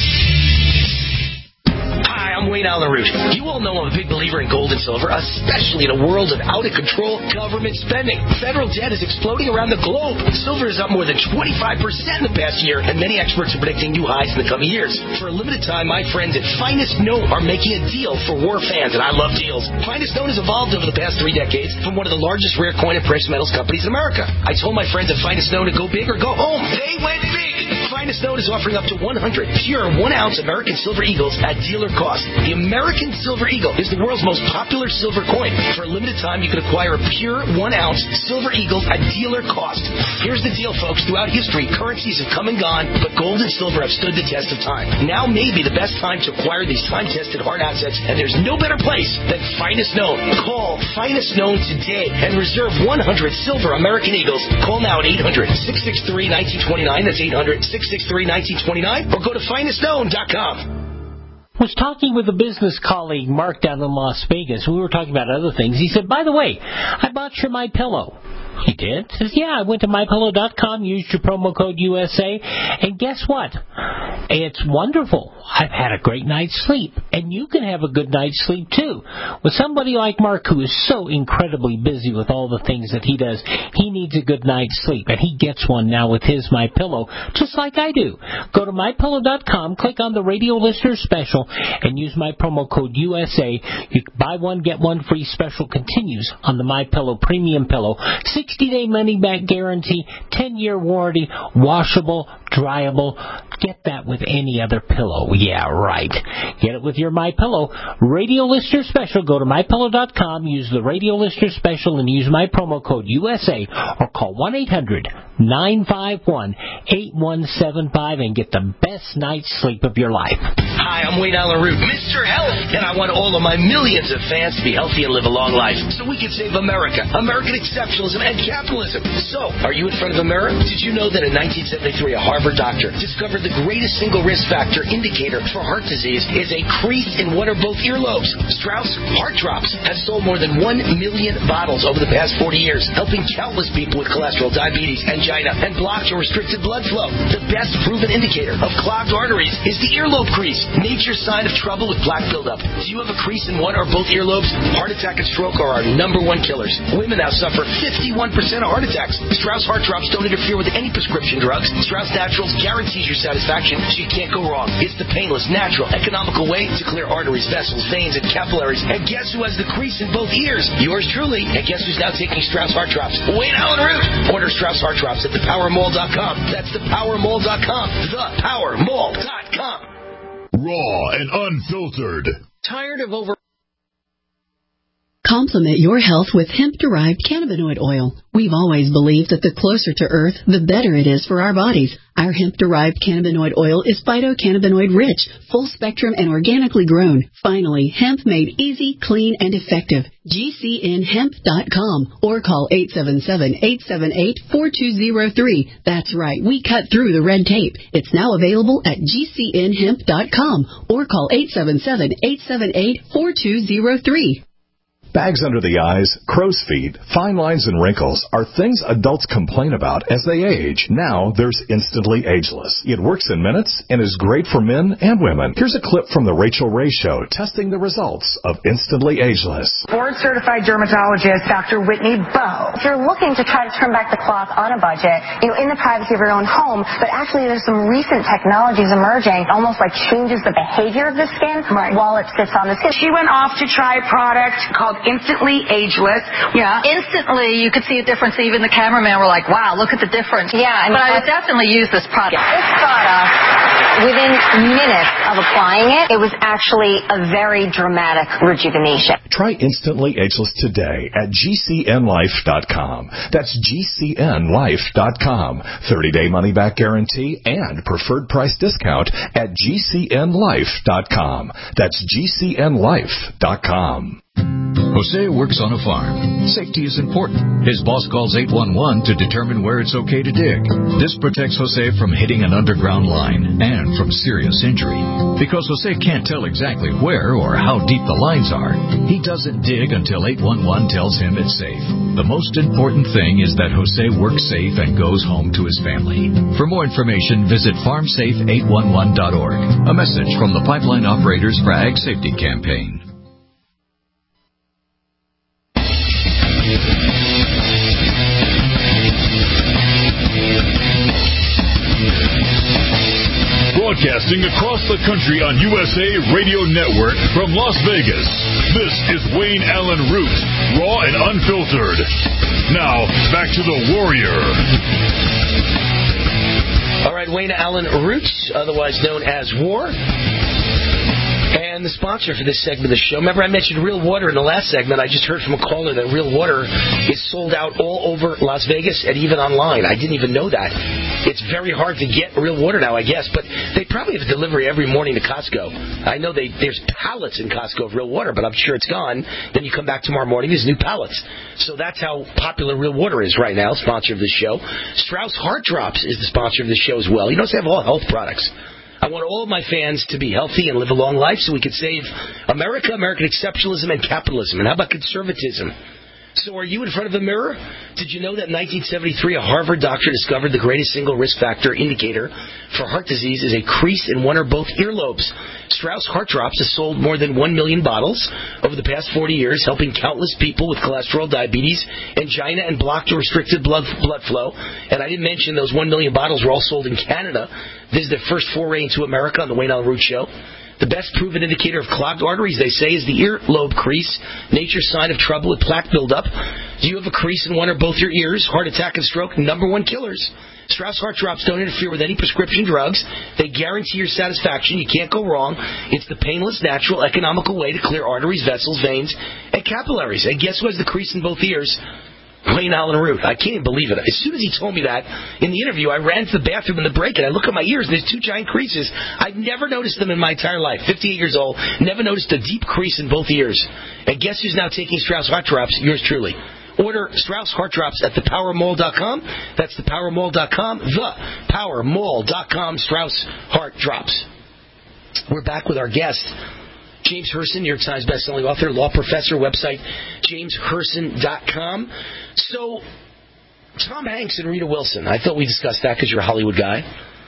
Hi, I'm Wayne Allyn Root. You all know I'm a big believer in gold and silver, especially in a world of out-of-control government spending. Federal debt is exploding around the globe. Silver is up more than 25% in the past year, and many experts are predicting new highs in the coming years. For a limited time, my friends at Finest Note are making a deal for war fans, and I love deals. Finest Note has evolved over the past 3 decades from one of the largest rare coin and precious metals companies in America. I told my friends at Finest Note to go big or go home. They went big. Finest Note is offering up to 100 pure 1-ounce American Silver Eagles at dealer cost. The American Silver Eagle is the world's most popular silver coin. For a limited time, you can acquire a pure 1-ounce Silver Eagle at dealer cost. Here's the deal, folks. Throughout history, currencies have come and gone, but gold and silver have stood the test of time. Now may be the best time to acquire these time-tested hard assets, and there's no better place than Finest Known. Call Finest Known today and reserve 100 silver American Eagles. Call now at 800-663-1929. That's 800-663-1929. Or go to finestknown.com. Was talking with a business colleague, Mark, down in Las Vegas. We were talking about other things. He said, by the way, I bought your MyPillow. He did? Says, yeah, I went to MyPillow.com, used your promo code USA, and guess what? It's wonderful. I've had a great night's sleep, and you can have a good night's sleep, too. With somebody like Mark, who is so incredibly busy with all the things that he does, he needs a good night's sleep, and he gets one now with his MyPillow, just like I do. Go to MyPillow.com, click on the Radio Listener Special, and use my promo code USA. You can buy one, get one free. Special continues on the MyPillow Premium Pillow. 60-day money-back guarantee, 10-year warranty, washable, dryable. Get that with any other pillow. Yeah, right. Get it with your MyPillow. Radio Listener Special. Go to MyPillow.com, use the Radio Listener Special, and use my promo code USA, or call 1-800-951-8175 and get the best night's sleep of your life. Hi, I'm Wayne Allyn Root, Mr. Health, and I want all of my millions of fans to be healthy and live a long life so we can save America, American exceptionalism, and capitalism. So, are you in front of a mirror? Did you know that in 1973 a Harvard doctor discovered the greatest single risk factor indicator for heart disease is a crease in one or both earlobes? Strauss Heart Drops has sold more than 1 million bottles over the past 40 years, helping countless people with cholesterol, diabetes, angina, and blocked or restricted blood flow. The best proven indicator of clogged arteries is the earlobe crease, nature's sign of trouble with plaque buildup. Do you have a crease in one or both earlobes? Heart attack and stroke are our #1 killers. Women now suffer 51% of heart attacks. Strauss Heart Drops don't interfere with any prescription drugs. Strauss Naturals guarantees your satisfaction, so you can't go wrong. It's the painless, natural, economical way to clear arteries, vessels, veins, and capillaries. And guess who has the crease in both ears? Yours truly. And guess who's now taking Strauss Heart Drops? Wayne Allyn Root. Order Strauss Heart Drops at thepowermall.com. That's thepowermall.com. Thepowermall.com. Raw and unfiltered. Tired of over... Complement your health with hemp-derived cannabinoid oil. We've always believed that the closer to Earth, the better it is for our bodies. Our hemp-derived cannabinoid oil is phytocannabinoid-rich, full-spectrum, and organically grown. Finally, hemp made easy, clean, and effective. GCNhemp.com or call 877-878-4203. That's right, we cut through the red tape. It's now available at GCNhemp.com or call 877-878-4203. Bags under the eyes, crow's feet, fine lines, and wrinkles are things adults complain about as they age. Now there's Instantly Ageless. It works in minutes and is great for men and women. Here's a clip from the Rachel Ray Show testing the results of Instantly Ageless. Board-certified dermatologist Dr. Whitney Bowe. If you're looking to try to turn back the clock on a budget, in the privacy of your own home, but actually there's some recent technologies emerging, almost like changes the behavior of the skin while it sits on the skin. She went off to try a product called Instantly Ageless. Yeah, instantly you could see a difference. Even the cameraman were like, wow, look at the difference. Yeah. But I would definitely use this product. This product, within minutes of applying it, it was actually a very dramatic rejuvenation. Try Instantly Ageless today at GCNlife.com. That's GCNlife.com. 30-day money-back guarantee and preferred price discount at GCNlife.com. That's GCNlife.com. Jose works on a farm. Safety is important. His boss calls 811 to determine where it's okay to dig. This protects Jose from hitting an underground line and from serious injury. Because Jose can't tell exactly where or how deep the lines are, he doesn't dig until 811 tells him it's safe. The most important thing is that Jose works safe and goes home to his family. For more information, visit farmsafe811.org. A message from the Pipeline Operators for Ag Safety Campaign. Broadcasting across the country on USA Radio Network from Las Vegas, this is Wayne Allen Root, raw and unfiltered. Now, back to the Warrior. All right, Wayne Allen Root, otherwise known as War. And the sponsor for this segment of the show. Remember, I mentioned Real Water in the last segment. I just heard from a caller that Real Water is sold out all over Las Vegas and even online. I didn't even know that. It's very hard to get Real Water now, I guess. But they probably have delivery every morning to Costco. I know there's pallets in Costco of Real Water, but I'm sure it's gone. Then you come back tomorrow morning, there's new pallets. So that's how popular Real Water is right now, sponsor of this show. Strauss Heart Drops is the sponsor of this show as well. You notice they have all health products. I want all of my fans to be healthy and live a long life so we can save America, American exceptionalism, and capitalism. And how about conservatism? So are you in front of a mirror? Did you know that in 1973 a Harvard doctor discovered the greatest single risk factor indicator for heart disease is a crease in one or both earlobes? Strauss Heart Drops has sold more than 1 million bottles over the past 40 years, helping countless people with cholesterol, diabetes, angina, and blocked or restricted blood flow. And I didn't mention those 1 million bottles were all sold in Canada. This is their first foray into America on the Wayne Allen Root Show. The best proven indicator of clogged arteries, they say, is the earlobe crease, nature's sign of trouble with plaque buildup. Do you have a crease in one or both your ears? Heart attack and stroke, #1 killers. Strauss Heart Drops don't interfere with any prescription drugs. They guarantee your satisfaction. You can't go wrong. It's the painless, natural, economical way to clear arteries, vessels, veins, and capillaries. And guess who has the crease in both ears? Wayne Allen Root. I can't even believe it. As soon as he told me that in the interview, I ran to the bathroom in the break and I look at my ears and there's 2 giant creases. I've never noticed them in my entire life. 58 years old, never noticed a deep crease in both ears. And guess who's now taking Strauss Heart Drops? Yours truly. Order Strauss Heart Drops at thepowermall.com. That's thepowermall.com. Thepowermall.com. Strauss Heart Drops. We're back with our guest, James Herson, New York Times bestselling author, law professor, website jamesherson.com. So, Tom Hanks and Rita Wilson, I thought we discussed that because you're a Hollywood guy.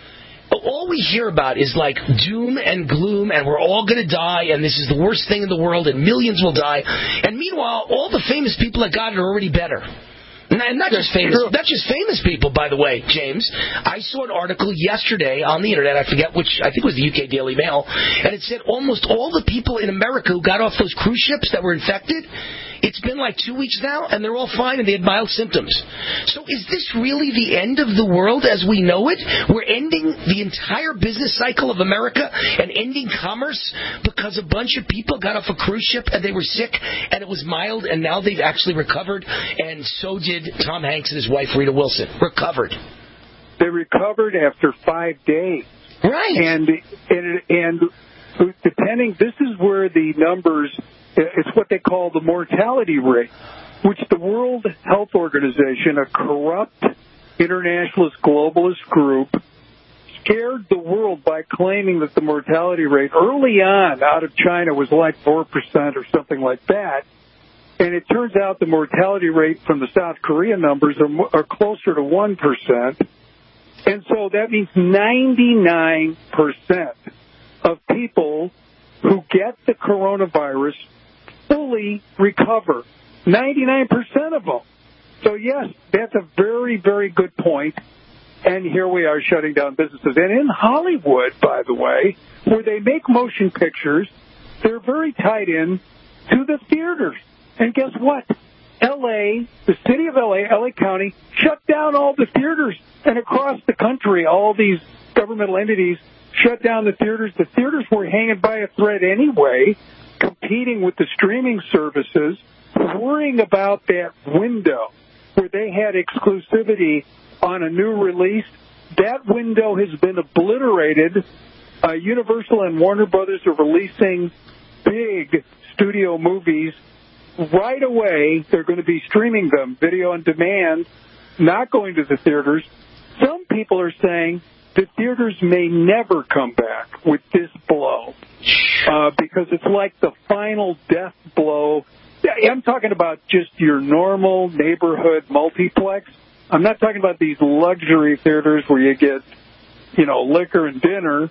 All we hear about is like doom and gloom and we're all going to die and this is the worst thing in the world and millions will die. And meanwhile, all the famous people that got it are already better. And not just famous people, by the way, James. I saw an article yesterday on the internet, I forget which, I think it was the UK Daily Mail, and it said almost all the people in America who got off those cruise ships that were infected, it's been like 2 weeks now, and they're all fine, and they had mild symptoms. So is this really the end of the world as we know it? We're ending the entire business cycle of America and ending commerce because a bunch of people got off a cruise ship and they were sick, and it was mild, and now they've actually recovered, and so did Tom Hanks and his wife, Rita Wilson. Recovered. They recovered after 5 days. Right. And depending, this is where the numbers, it's what they call the mortality rate, which the World Health Organization, a corrupt internationalist globalist group, scared the world by claiming that the mortality rate early on out of China was like 4% or something like that. And it turns out the mortality rate from the South Korean numbers are closer to 1%. And so that means 99% of people who get the coronavirus fully recover. 99% of them. So, yes, that's a very, very good point. And here we are shutting down businesses. And in Hollywood, by the way, where they make motion pictures, they're very tied in to the theaters. And guess what? L.A., the city of L.A., L.A. County, shut down all the theaters. And across the country, all these governmental entities shut down the theaters. The theaters were hanging by a thread anyway, competing with the streaming services, worrying about that window where they had exclusivity on a new release. That window has been obliterated. Universal and Warner Brothers are releasing big studio movies right away. They're going to be streaming them, video on demand, not going to the theaters. Some people are saying the theaters may never come back with this blow because it's like the final death blow. I'm talking about just your normal neighborhood multiplex. I'm not talking about these luxury theaters where you get, liquor and dinner.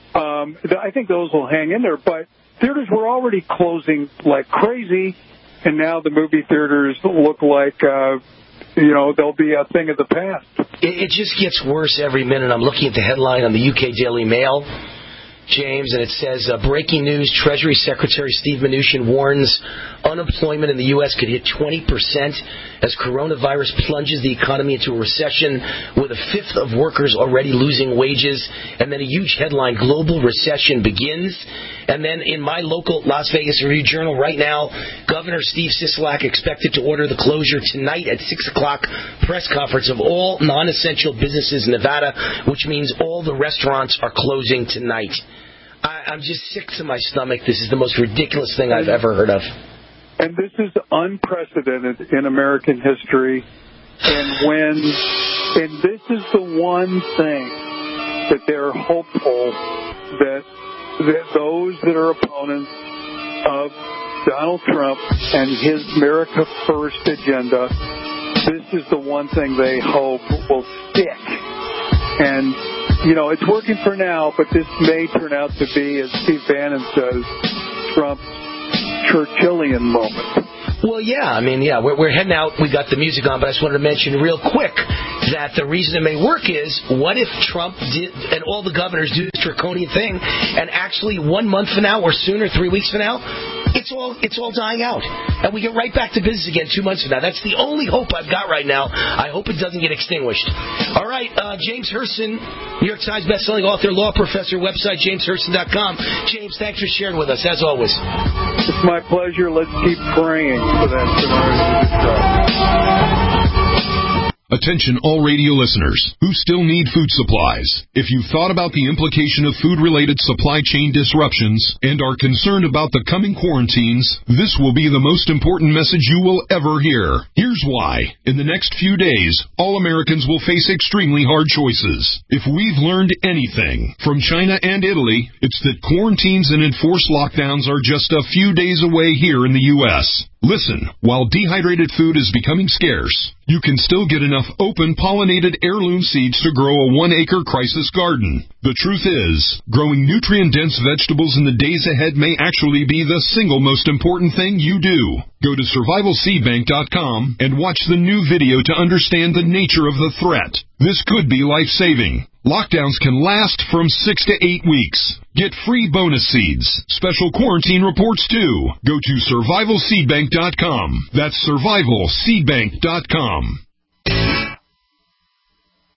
I think those will hang in there. But theaters were already closing like crazy, and now the movie theaters look like, they'll be a thing of the past. It just gets worse every minute. I'm looking at the headline on the UK Daily Mail, James, and it says, breaking news, Treasury Secretary Steve Mnuchin warns unemployment in the U.S. could hit 20% as coronavirus plunges the economy into a recession, with a fifth of workers already losing wages. And then a huge headline, global recession begins. And then in my local Las Vegas Review-Journal right now, Governor Steve Sisolak expected to order the closure tonight at 6 o'clock press conference of all non-essential businesses in Nevada, which means all the restaurants are closing tonight. I'm just sick to my stomach. This is the most ridiculous thing I've ever heard of. And this is unprecedented in American history. And this is the one thing that they're hopeful that those that are opponents of Donald Trump and his America First agenda, this is the one thing they hope will stick. And it's working for now, but this may turn out to be, as Steve Bannon says, Trump's Churchillian moment. Well, we're heading out. We got the music on, but I just wanted to mention real quick that the reason it may work is, what if Trump did and all the governors do this draconian thing, and actually 1 month from now or sooner, 3 weeks from now, it's all dying out, and we get right back to business again 2 months from now. That's the only hope I've got right now. I hope it doesn't get extinguished. All right, James Hurston, New York Times bestselling author, law professor, website jameshurston.com. James, thanks for sharing with us, as always. It's my pleasure. Let's keep praying for that scenario. Attention all radio listeners who still need food supplies. If you've thought about the implication of food-related supply chain disruptions and are concerned about the coming quarantines, this will be the most important message you will ever hear. Here's why. In the next few days, all Americans will face extremely hard choices. If we've learned anything from China and Italy, it's that quarantines and enforced lockdowns are just a few days away here in the U.S. Listen, while dehydrated food is becoming scarce, you can still get enough open pollinated heirloom seeds to grow a 1-acre crisis garden. The truth is, growing nutrient-dense vegetables in the days ahead may actually be the single most important thing you do. Go to survivalseedbank.com and watch the new video to understand the nature of the threat. This could be life-saving. Lockdowns can last from 6 to 8 weeks. Get free bonus seeds, special quarantine reports too. Go to survivalseedbank.com. That's survivalseedbank.com.